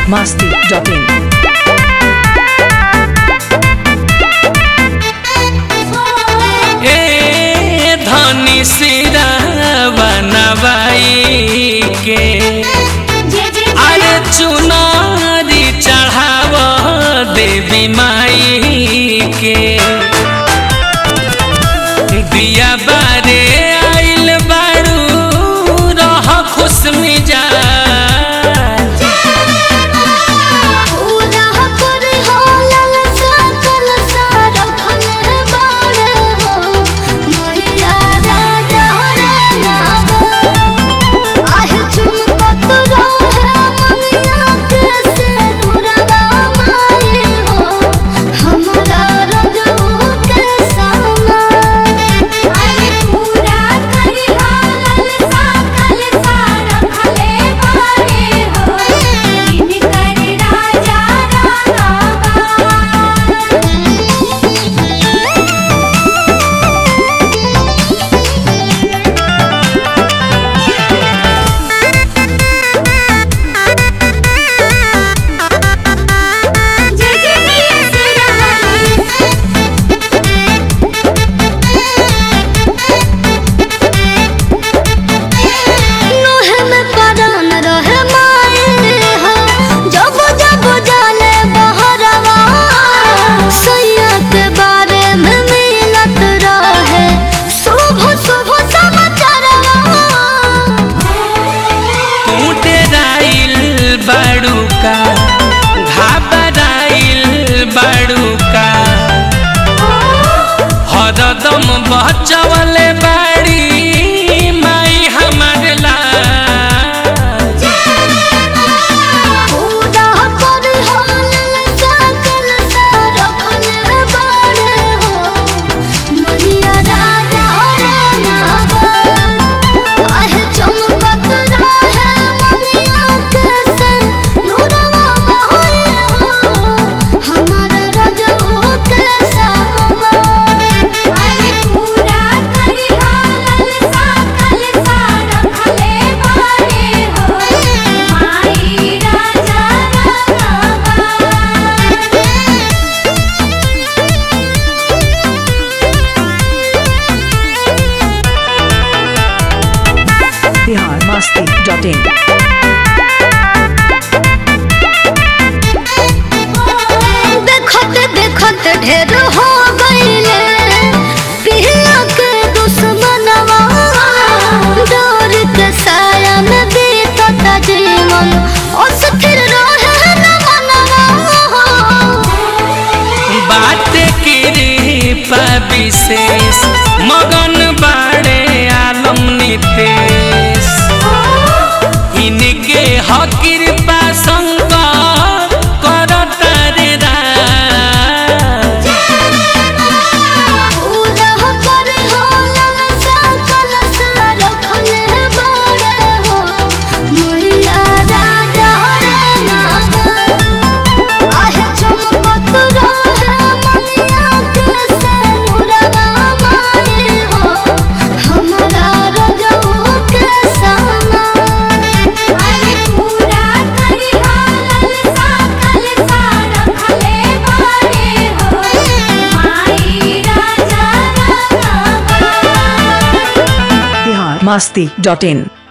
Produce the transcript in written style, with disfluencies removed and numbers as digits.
masti.in. ए धनी सिरा बनवाई के अरे चुनारी चढ़ाव देवी माई के दिया बारे आइल बारू रह खुश मिजाज बड़ुका घाबराइल बड़ुका हरदम बचवले बाड़ी माई हमार masti.in. देखत देखत ढेर हो गईले पिया के दुश्मनवा डर के साया में बीतत जीवन अस्थिर रहे न मनवा बात कृपा विशेष मगन बाड़े आलम नितेश इनके कृपा शंकर करता रे masti.in.